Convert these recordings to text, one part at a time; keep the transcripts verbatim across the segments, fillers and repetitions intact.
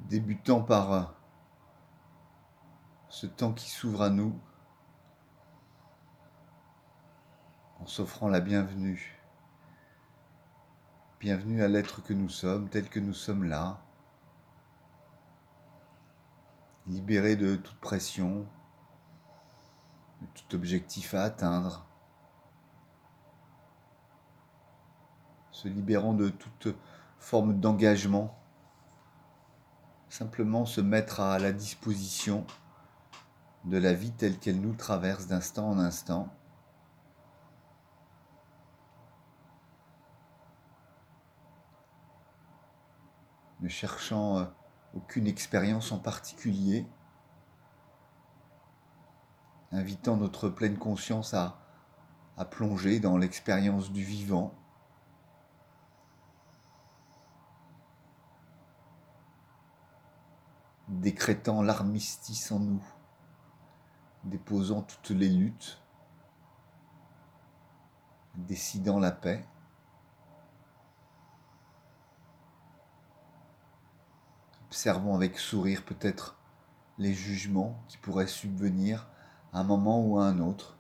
débutant par euh, ce temps qui s'ouvre à nous, en s'offrant la bienvenue. Bienvenue à l'être que nous sommes, tel que nous sommes là, libérés de toute pression, de tout objectif à atteindre, se libérant de toute forme d'engagement, simplement se mettre à la disposition de la vie telle qu'elle nous traverse d'instant en instant. Ne cherchant aucune expérience en particulier, invitant notre pleine conscience à, à plonger dans l'expérience du vivant, décrétant l'armistice en nous, déposant toutes les luttes, décidant la paix. Observons avec sourire peut-être les jugements qui pourraient subvenir à un moment ou à un autre.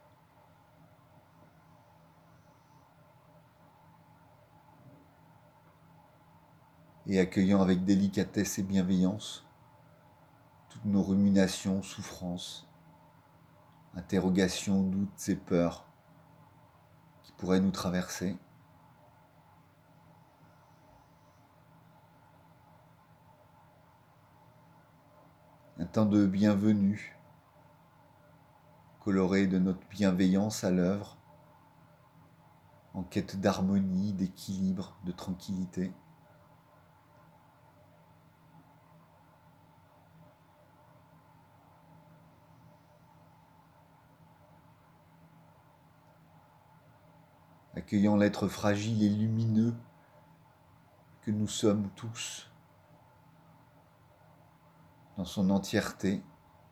Et accueillant avec délicatesse et bienveillance toutes nos ruminations, souffrances, interrogations, doutes et peurs qui pourraient nous traverser. Un temps de bienvenue, coloré de notre bienveillance à l'œuvre, en quête d'harmonie, d'équilibre, de tranquillité. Accueillant l'être fragile et lumineux que nous sommes tous, dans son entièreté,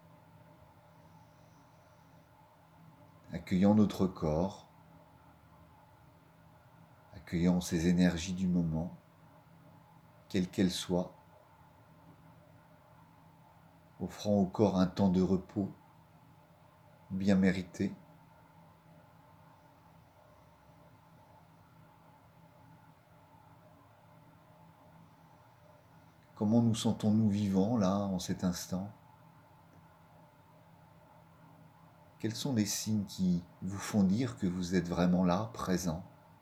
accueillant notre corps, accueillant ces énergies du moment, quelles qu'elles soient, offrant au corps un temps de repos bien mérité. Comment nous sentons-nous vivants là, en cet instant ? Quels sont les signes qui vous font dire que vous êtes vraiment là, présent ?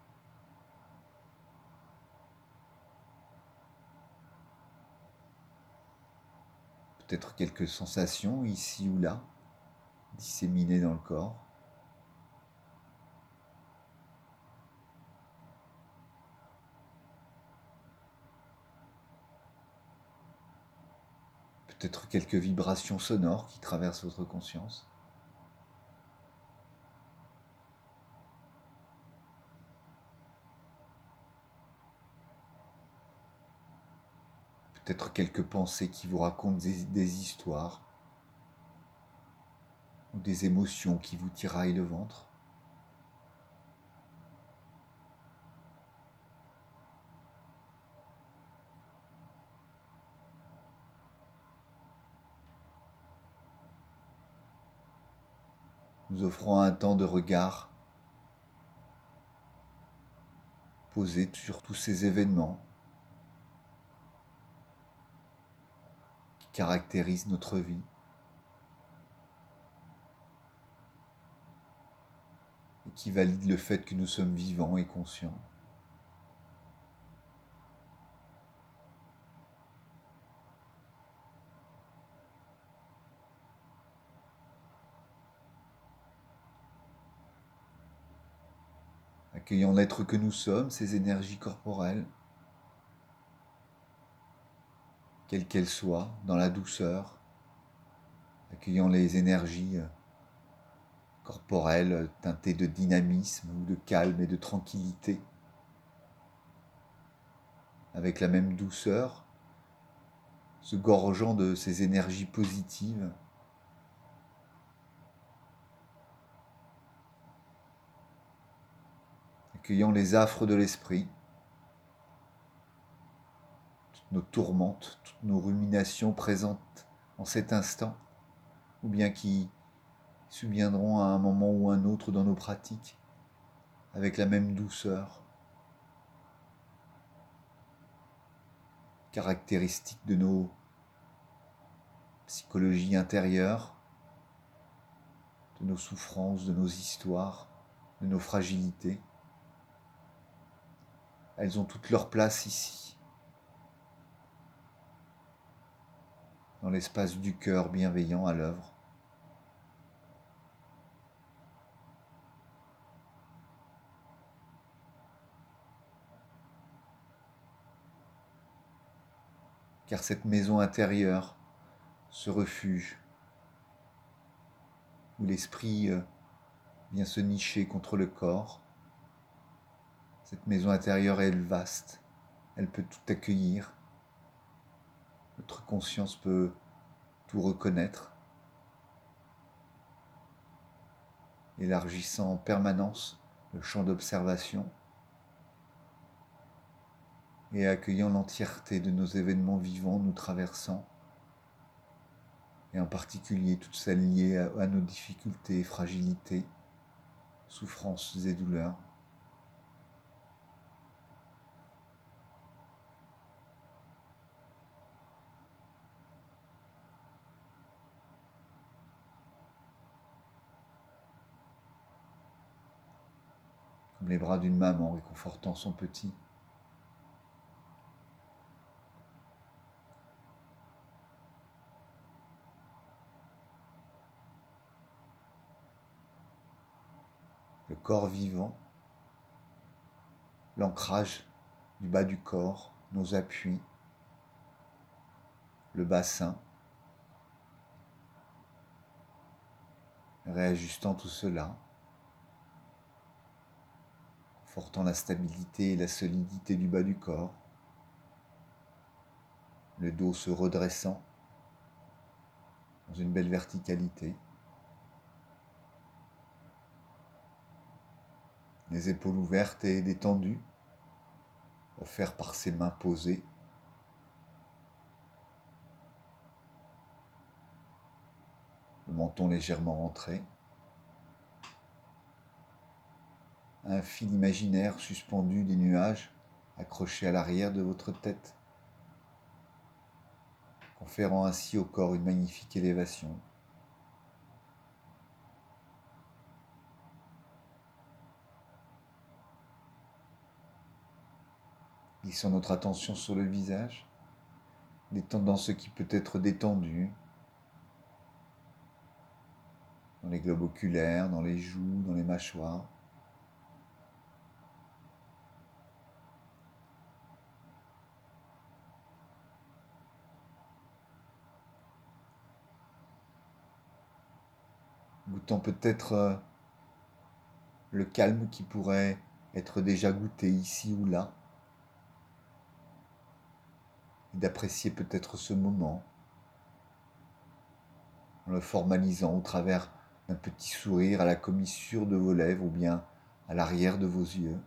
Peut-être quelques sensations ici ou là, disséminées dans le corps. Peut-être quelques vibrations sonores qui traversent votre conscience. Peut-être quelques pensées qui vous racontent des, des histoires ou des émotions qui vous tiraillent le ventre. Nous offrons un temps de regard posé sur tous ces événements qui caractérisent notre vie. Et qui valident le fait que nous sommes vivants et conscients. Accueillant l'être que nous sommes, ces énergies corporelles, quelles qu'elles soient, dans la douceur, accueillant les énergies corporelles teintées de dynamisme ou de calme et de tranquillité, avec la même douceur, se gorgeant de ces énergies positives, accueillant les affres de l'esprit, toutes nos tourmentes, toutes nos ruminations présentes en cet instant, ou bien qui subviendront à un moment ou un autre dans nos pratiques, avec la même douceur, caractéristique de nos psychologies intérieures, de nos souffrances, de nos histoires, de nos fragilités. Elles ont toute leur place ici, dans l'espace du cœur bienveillant à l'œuvre. Car cette maison intérieure, ce refuge, où l'esprit vient se nicher contre le corps, cette maison intérieure est vaste, elle peut tout accueillir, notre conscience peut tout reconnaître, élargissant en permanence le champ d'observation et accueillant l'entièreté de nos événements vivants nous traversant, et en particulier toutes celles liées à, à nos difficultés, fragilités, souffrances et douleurs. Comme les bras d'une maman réconfortant son petit. Le corps vivant, l'ancrage du bas du corps, nos appuis, le bassin, réajustant tout cela, confortant la stabilité et la solidité du bas du corps, le dos se redressant dans une belle verticalité, les épaules ouvertes et détendues, offertes par ses mains posées, le menton légèrement rentré, un fil imaginaire suspendu des nuages accroché à l'arrière de votre tête, conférant ainsi au corps une magnifique élévation. Glissons notre attention sur le visage, détendant ce qui peut être détendu, dans les globes oculaires, dans les joues, dans les mâchoires. Goûtant peut-être le calme qui pourrait être déjà goûté ici ou là, et d'apprécier peut-être ce moment en le formalisant au travers d'un petit sourire à la commissure de vos lèvres ou bien à l'arrière de vos yeux.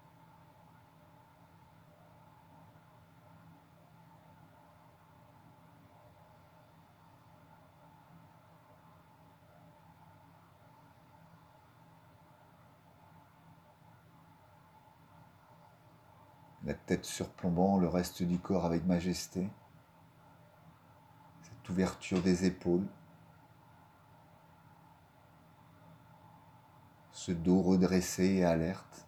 La tête surplombant le reste du corps avec majesté, cette ouverture des épaules, ce dos redressé et alerte,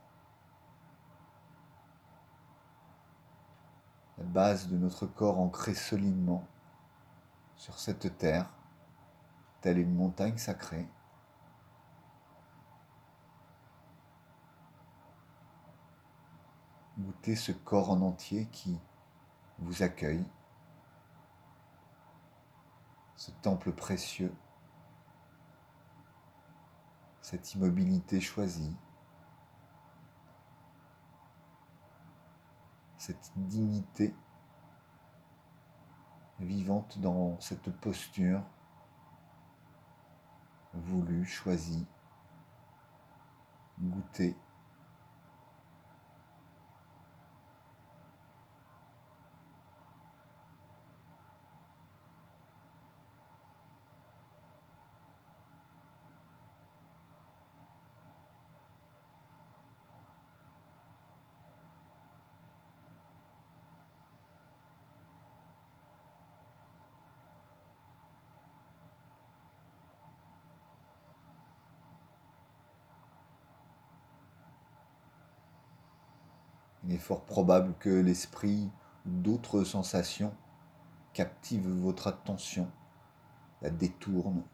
la base de notre corps ancrée solidement sur cette terre, telle une montagne sacrée. Goûtez ce corps en entier qui vous accueille, ce temple précieux, cette immobilité choisie, cette dignité vivante dans cette posture voulue, choisie, goûtée. Il est fort probable que l'esprit ou d'autres sensations captivent votre attention, la détournent.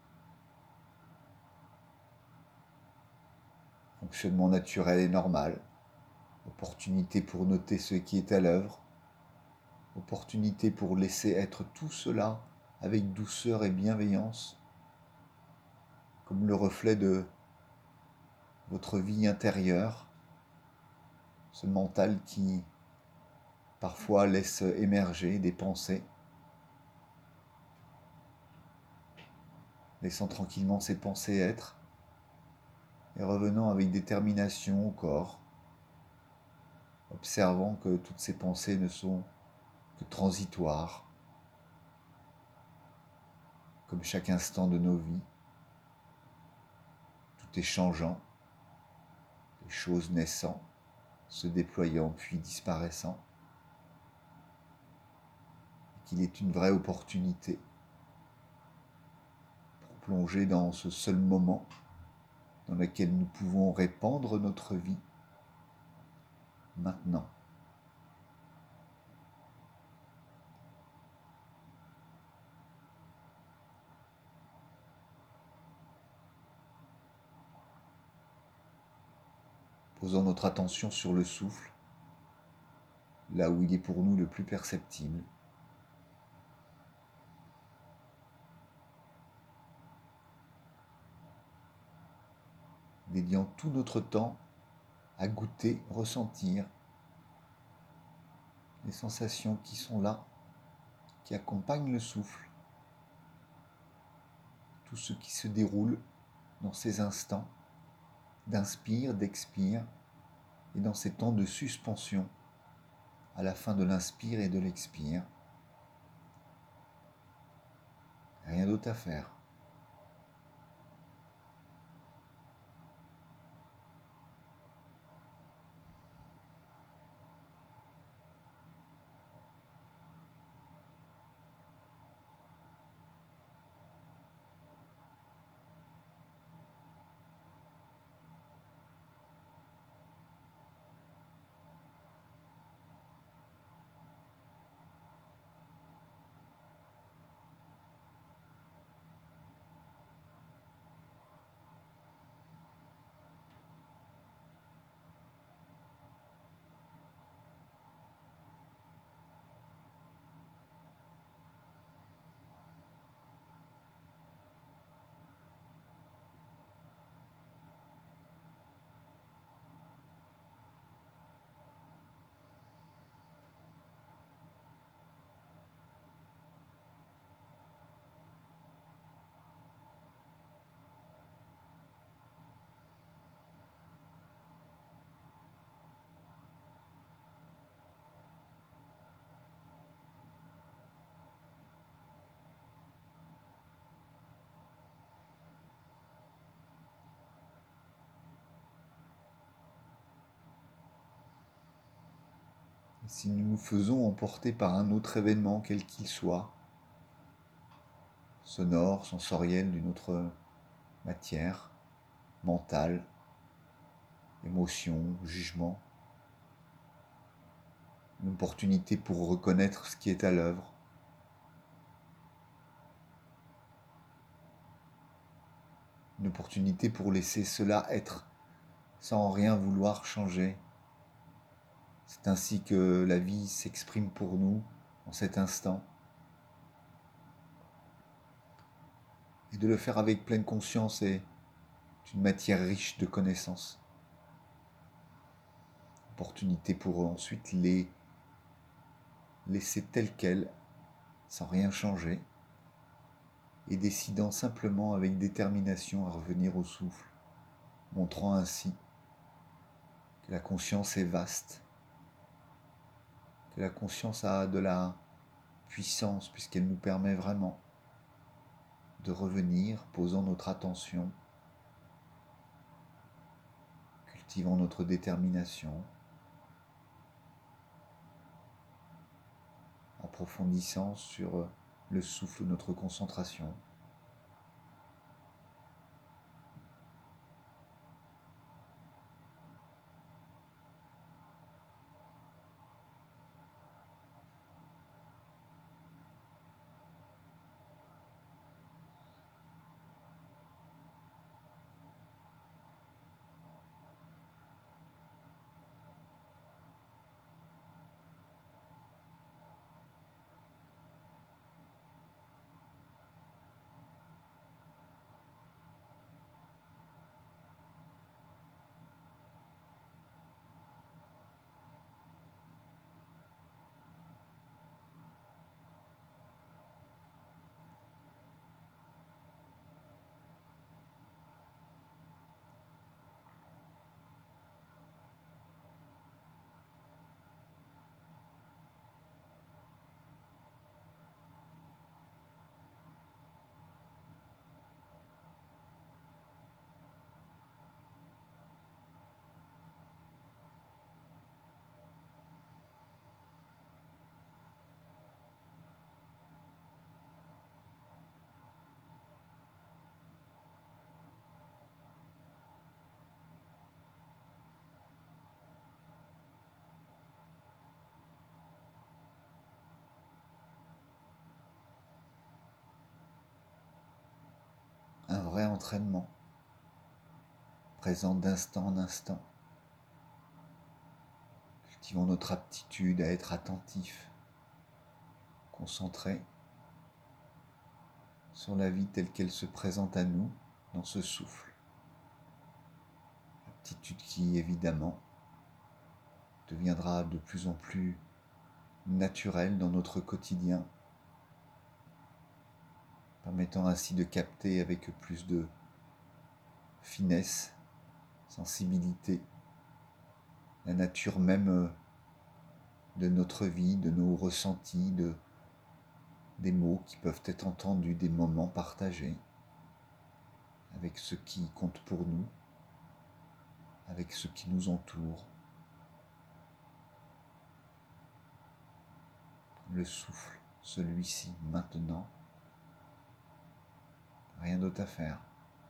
Fonctionnement naturel et normal. Opportunité pour noter ce qui est à l'œuvre. Opportunité pour laisser être tout cela avec douceur et bienveillance, comme le reflet de votre vie intérieure, ce mental qui parfois laisse émerger des pensées, laissant tranquillement ces pensées être et revenant avec détermination au corps, observant que toutes ces pensées ne sont que transitoires, comme chaque instant de nos vies. Tout est changeant, les choses naissant, se déployant puis disparaissant, et qu'il est une vraie opportunité pour plonger dans ce seul moment dans lequel nous pouvons répandre notre vie maintenant. Posons notre attention sur le souffle, là où il est pour nous le plus perceptible. Dédiant tout notre temps à goûter, ressentir les sensations qui sont là, qui accompagnent le souffle, tout ce qui se déroule dans ces instants d'inspire, d'expire, et dans ces temps de suspension, à la fin de l'inspire et de l'expire. Rien d'autre à faire. Si nous nous faisons emporter par un autre événement, quel qu'il soit, sonore, sensoriel, d'une autre matière, mentale, émotion, jugement, une opportunité pour reconnaître ce qui est à l'œuvre, une opportunité pour laisser cela être sans rien vouloir changer. C'est ainsi que la vie s'exprime pour nous en cet instant. Et de le faire avec pleine conscience est une matière riche de connaissances. Opportunité pour ensuite les laisser telles quelles, sans rien changer, et décidant simplement avec détermination à revenir au souffle, montrant ainsi que la conscience est vaste, que la conscience a de la puissance puisqu'elle nous permet vraiment de revenir, posant notre attention, cultivant notre détermination, approfondissant sur le souffle notre concentration. vrai entraînement, présent d'instant en instant. Cultivons notre aptitude à être attentif, concentré sur la vie telle qu'elle se présente à nous dans ce souffle. Aptitude qui, évidemment, deviendra de plus en plus naturelle dans notre quotidien, permettant ainsi de capter avec plus de finesse, sensibilité, la nature même de notre vie, de nos ressentis, de, des mots qui peuvent être entendus, des moments partagés avec ce qui compte pour nous, avec ce qui nous entoure. Le souffle, celui-ci, maintenant, rien d'autre à faire.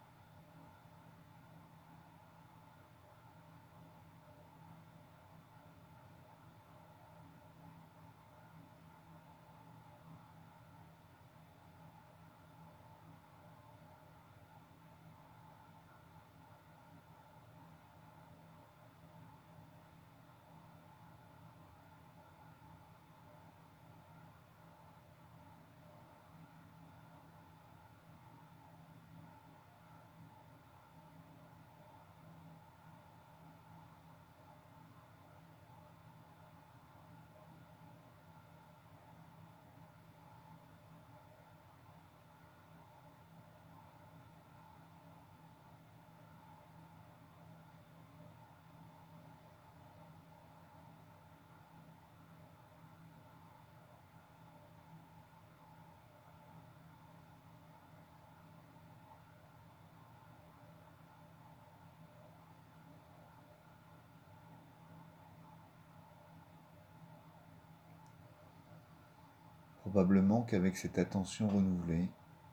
Probablement qu'avec cette attention renouvelée,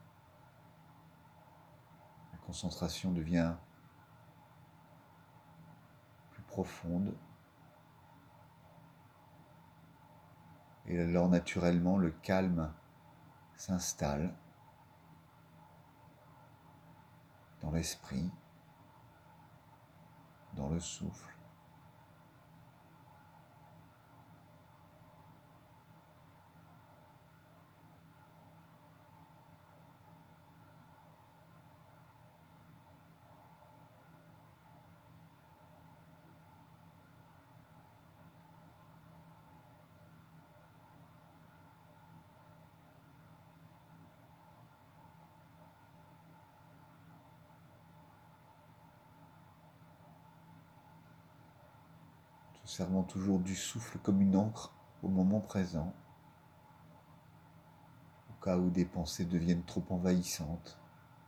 la concentration devient plus profonde et alors naturellement le calme s'installe dans l'esprit, dans le souffle. Se servant toujours du souffle comme une encre au moment présent, au cas où des pensées deviennent trop envahissantes.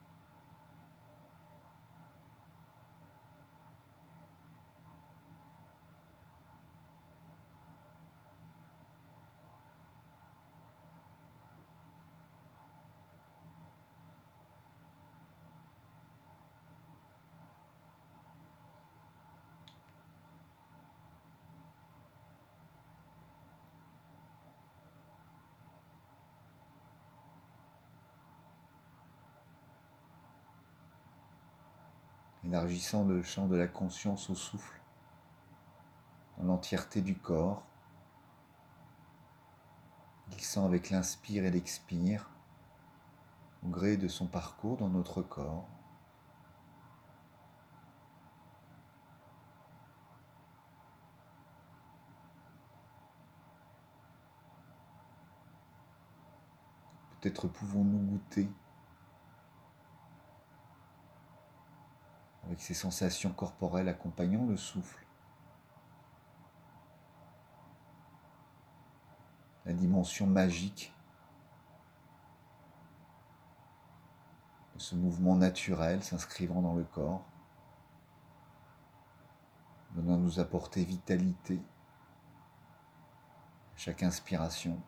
Élargissant le champ de la conscience au souffle, dans l'entièreté du corps, glissant avec l'inspire et l'expire, au gré de son parcours dans notre corps. Peut-être pouvons-nous goûter avec ces sensations corporelles accompagnant le souffle, la dimension magique de ce mouvement naturel s'inscrivant dans le corps, venant nous apporter vitalité à chaque inspiration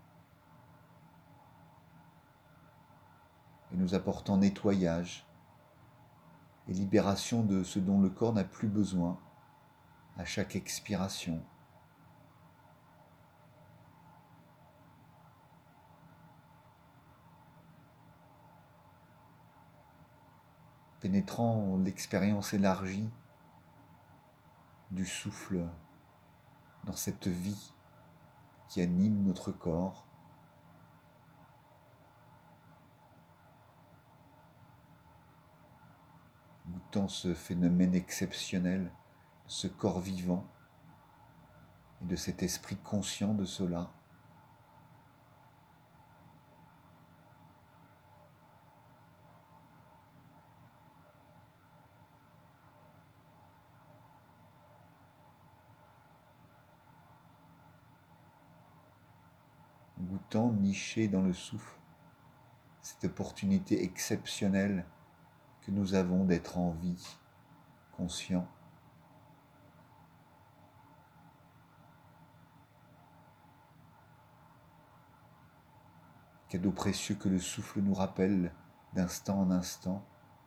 et nous apportant nettoyage et libération de ce dont le corps n'a plus besoin à chaque expiration. pénétrant l'expérience élargie du souffle dans cette vie qui anime notre corps. Goûtant ce phénomène exceptionnel, ce corps vivant et de cet esprit conscient de cela. Goûtant, niché dans le souffle, cette opportunité exceptionnelle que nous avons d'être en vie, conscient. Cadeau précieux que le souffle nous rappelle d'instant en instant.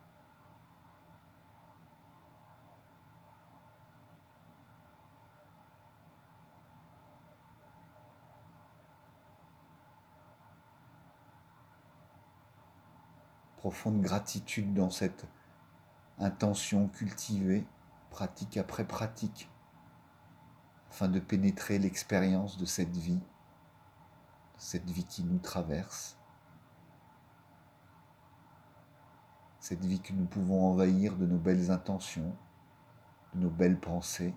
Profonde gratitude dans cette intention cultivée, pratique après pratique, afin de pénétrer l'expérience de cette vie, de cette vie qui nous traverse, cette vie que nous pouvons envahir de nos belles intentions, de nos belles pensées.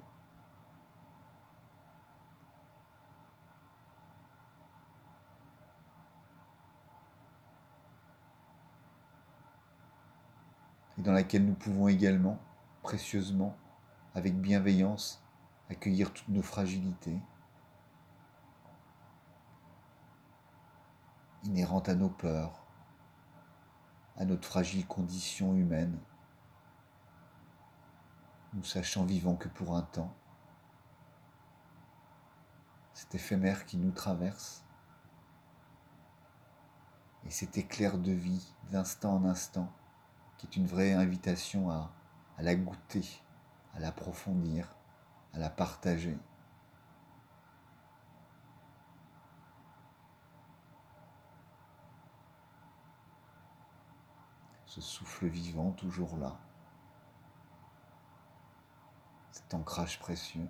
Et dans laquelle nous pouvons également, précieusement, avec bienveillance, accueillir toutes nos fragilités, inhérentes à nos peurs, à notre fragile condition humaine, nous sachant vivants que pour un temps. Cet éphémère qui nous traverse, et cet éclair de vie d'instant en instant, qui est une vraie invitation à, à la goûter, à l'approfondir, à la partager. Ce souffle vivant toujours là, cet ancrage précieux.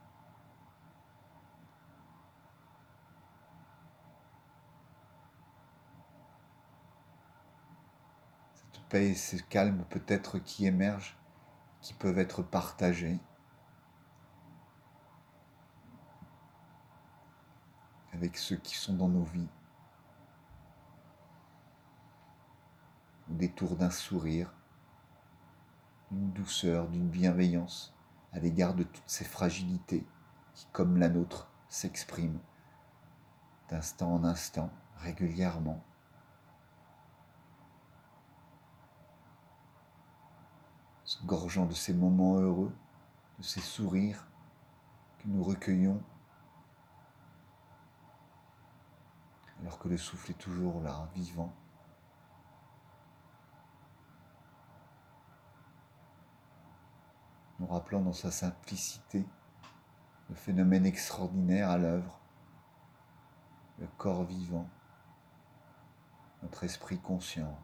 Cette paix et ce calme peut-être qui émergent, qui peuvent être partagés avec ceux qui sont dans nos vies. Au détour d'un sourire, d'une douceur, d'une bienveillance à l'égard de toutes ces fragilités qui, comme la nôtre, s'expriment d'instant en instant, régulièrement. Se gorgeant de ces moments heureux, de ces sourires que nous recueillons, alors que le souffle est toujours là, vivant. Nous rappelant dans sa simplicité le phénomène extraordinaire à l'œuvre, le corps vivant, notre esprit conscient.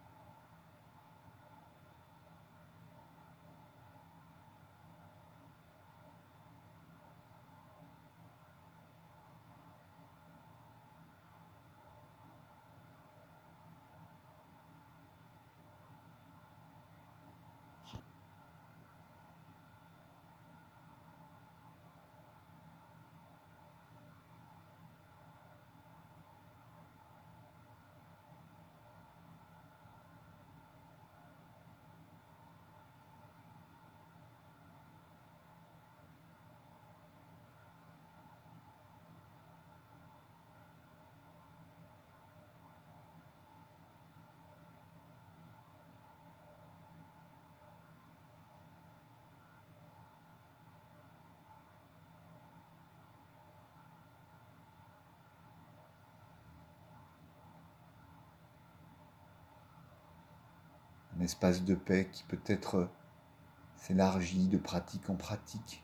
Un espace de paix qui peut-être s'élargit de pratique en pratique.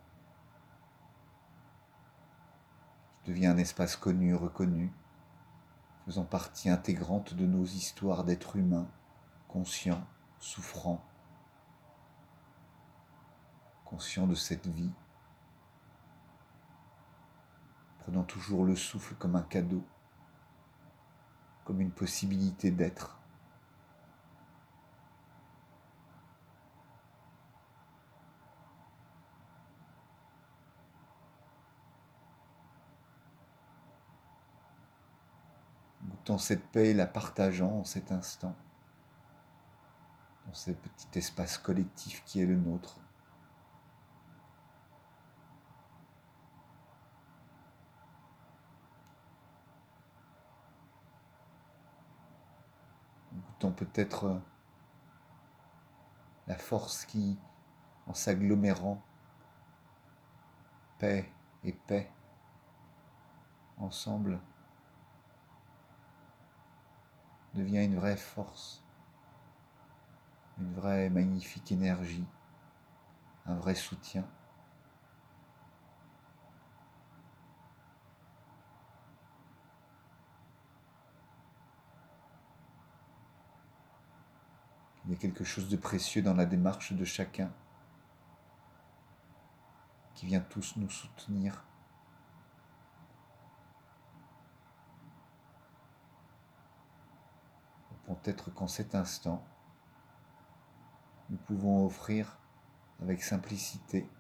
Qui devient un espace connu, reconnu. faisant partie intégrante de nos histoires d'êtres humains, conscients, souffrants, conscients de cette vie, prenant toujours le souffle comme un cadeau, comme une possibilité d'être. Goûtant cette paix et la partageant en cet instant, dans ce petit espace collectif qui est le nôtre. Goûtant peut-être la force qui, en s'agglomérant, paix et paix, ensemble, devient une vraie force, une vraie magnifique énergie, un vrai soutien. Il y a quelque chose de précieux dans la démarche de chacun qui vient tous nous soutenir. Peut-être qu'en cet instant, nous pouvons offrir avec simplicité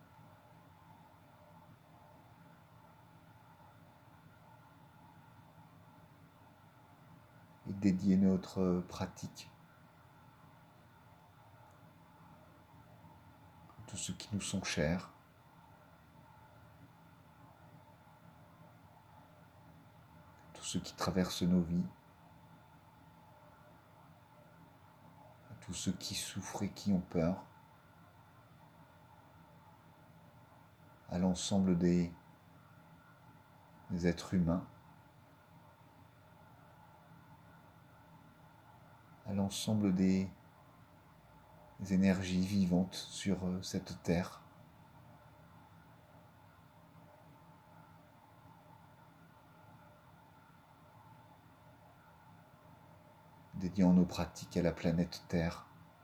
et dédier notre pratique à tous ceux qui nous sont chers, à tous ceux qui traversent nos vies, à tous ceux qui souffrent et qui ont peur, à l'ensemble des, des êtres humains, à l'ensemble des, des énergies vivantes sur cette terre. Dédiant nos pratiques à la planète Terre,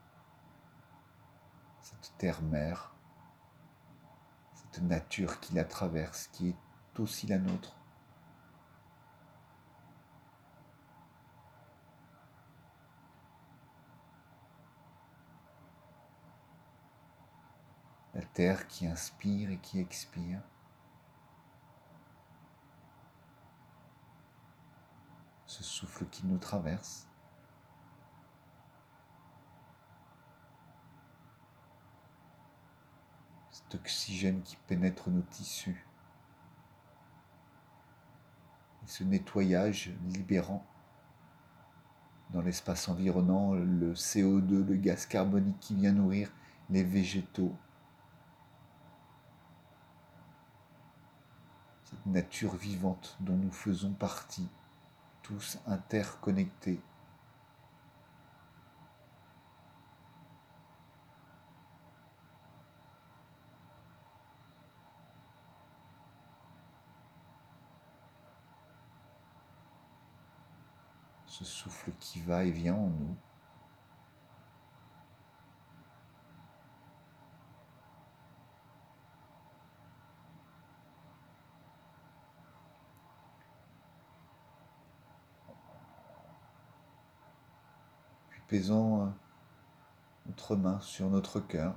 cette terre-mère, cette nature qui la traverse, qui est aussi la nôtre. La terre qui inspire et qui expire. Ce souffle qui nous traverse. Cet oxygène qui pénètre nos tissus. Et ce nettoyage libérant dans l'espace environnant le C O deux, le gaz carbonique qui vient nourrir les végétaux. Cette nature vivante dont nous faisons partie, tous interconnectés. Ce souffle qui va et vient en nous. Puis pesons notre main sur notre cœur.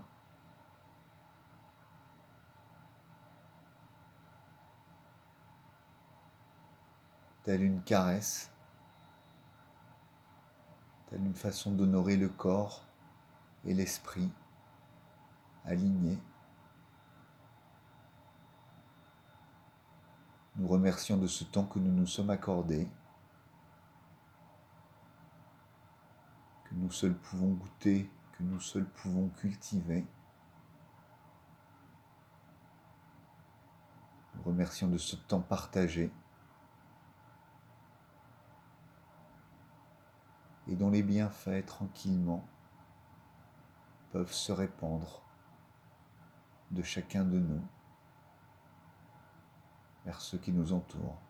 Telle une caresse, telle une façon d'honorer le corps et l'esprit alignés. Nous remercions de ce temps que nous nous sommes accordés, que nous seuls pouvons goûter, que nous seuls pouvons cultiver. Nous remercions de ce temps partagé et dont les bienfaits tranquillement peuvent se répandre de chacun de nous vers ceux qui nous entourent.